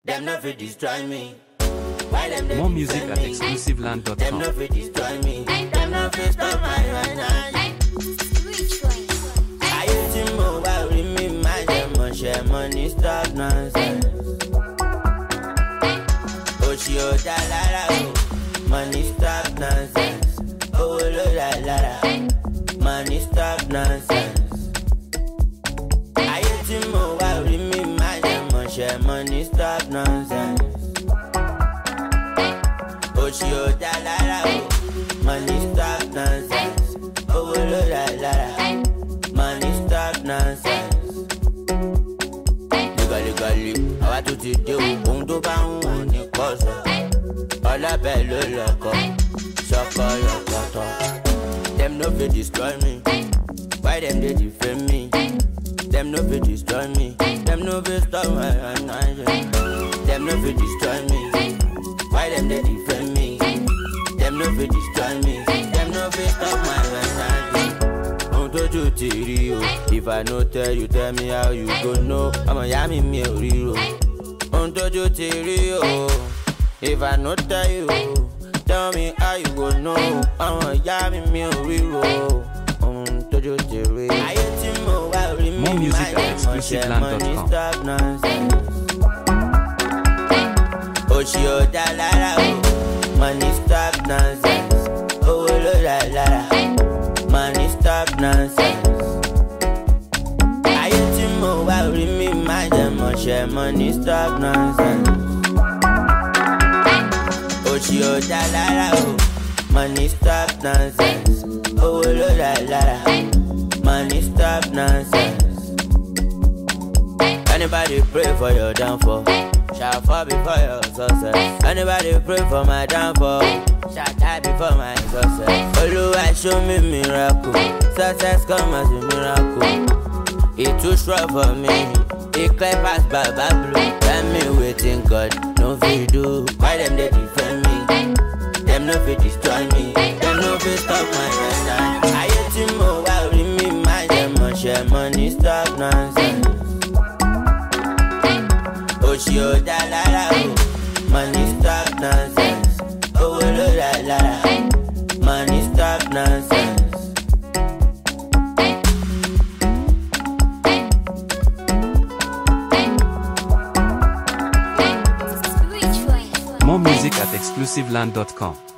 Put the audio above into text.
Them no fit destroy me. Why them More music at Them exclusiveland.com. no fit destroy me. Them no fit stop my run. I used to move out with me, my demon share money, stop nonsense. Oshio da lara, money stop nonsense. Oh lo da lara, money stop nonsense. I used to move out with me, my demon share money, stop nonsense. Oshio da lara, money stop nonsense. Oh lo da lara, money stop nonsense. Legally, àwa tún ti dé ohun tó bá ń wù ní kọ́sọ̀. Ọlọ́bẹ̀ ló lọ́kọ̀, ṣọkọ yọkọ̀tọ̀. Them no fit destroy me, why them dey defame me? Them no fit destroy me, them no fit stop my anointing. Them no fit destroy me, why them dey defame me? Them no fit destroy me, them no fit stop my anointing. If I no tell you, tell me how you go know. I'm a yummy me real. If I no tell you, tell me how you go know. I'm a yummy me real. More music at exclusiveland.com. Oshio da lara, money stop nonsense. Oh lo la lara, money stop nonsense. I used to move out with me, my demon share money, stop nonsense. Oshio da lara, money stop nonsense. Oh lo la lara, money stop nonsense. Anybody pray for your downfall? Shall fall before your success. Anybody pray for my downfall? Shall die before my success. Oluwa show me miracle. Success come as a miracle. It too strong for me. It clear past Baba Blue. Tell me waiting God, no fit do. Why them they defend me? Them no fit destroy me. Them no fit stop my return. I used to move out with me, my demon share money, stop nonsense. Oshio da lara, money stop nonsense. Oh lo la lara, money stop nonsense. More music at exclusiveland.com.